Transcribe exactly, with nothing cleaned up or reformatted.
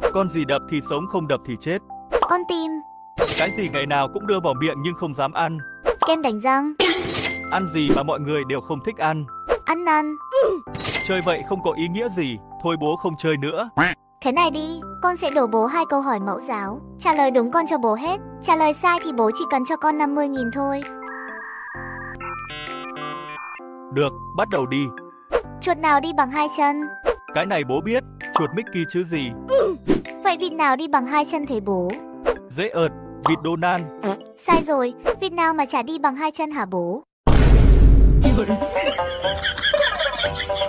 Con gì đập thì sống, không đập thì chết. Con tim. Cái gì ngày nào cũng đưa vào miệng nhưng không dám ăn. Kem đánh răng. Ăn gì mà mọi người đều không thích ăn. Ăn năn. Chơi vậy không có ý nghĩa gì, thôi bố không chơi nữa. Thế này đi, con sẽ đổ bố hai câu hỏi mẫu giáo. Trả lời đúng con cho bố hết. Trả lời sai thì bố chỉ cần cho con năm mươi nghìn thôi. Được, bắt đầu đi. Chuột nào đi bằng hai chân? Cái này bố biết, chuột Mickey chứ gì. Vậy vịt nào đi bằng hai chân thế bố? Dễ ợt, vịt Donald. Sai rồi, vịt nào mà chả đi bằng hai chân hả bố?